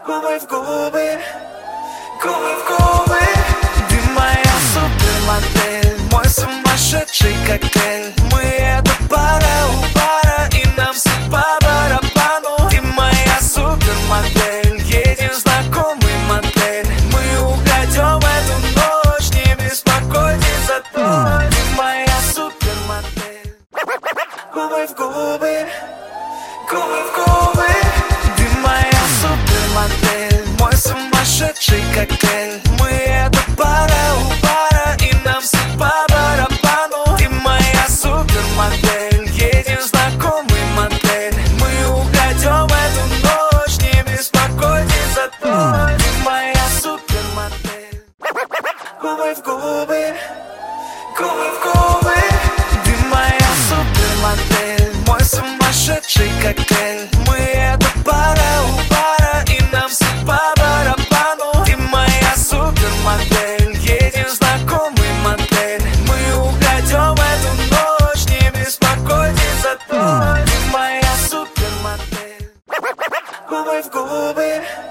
Губы в губы, губы в губы. Ты моя супермодель, мой сумасшедший коктейль. Мы это пара у пара, и нам все по барабану. Ты моя супермодель, едем знакомый мотель. Мы украдем эту ночь, не беспокойтесь за то. Ты моя супермодель. Губы в губы, губы в губы. Ты моя супермодель, мой сумасшедший коктейль. Мы это пара у пара, и нам все по барабану. Ты моя супермодель, едем в знакомый мотель. Мы украдем эту ночь, не беспокойтесь за то. Ты моя супермодель. Губы в губы, губы в губы. Ты моя супермодель, мой сумасшедший коктейль. Мы это пара у пара, и нам все по барабану. Ты моя супермодель, едем в знакомый мотель. Мы украдем эту ночь, не беспокойтесь за то. Ты моя супермодель. Губы в губы.